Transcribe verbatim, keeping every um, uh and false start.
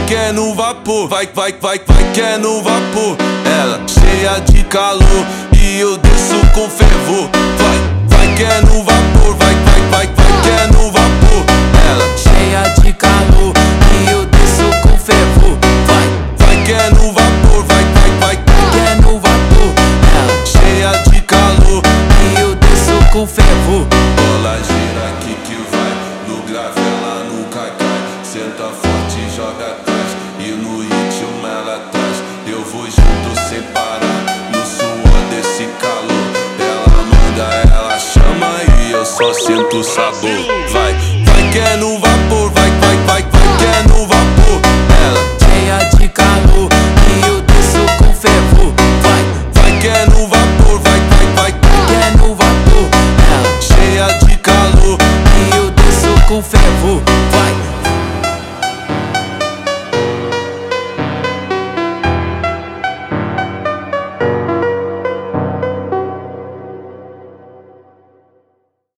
que é no vapor, vai, vai, vai, vai que é no vapor. Ela cheia de calor e eu desço com fervor. Vai, vai que é no vapor, vai, vai, vai, vai que é no vapor. Ela cheia de calor e eu desço com fervor. Vai, vai que é no vapor, vai, vai, vai, vai que é no vapor. Ela cheia de calor e eu desço com fervor. Bola gira aqui que vai, no grave ela nunca cai. Senta forte e joga atrás, e no ritmo ela traz. Eu vou junto sem parar, no suor desse calor. Ela manda, ela chama e eu só sinto o sabor.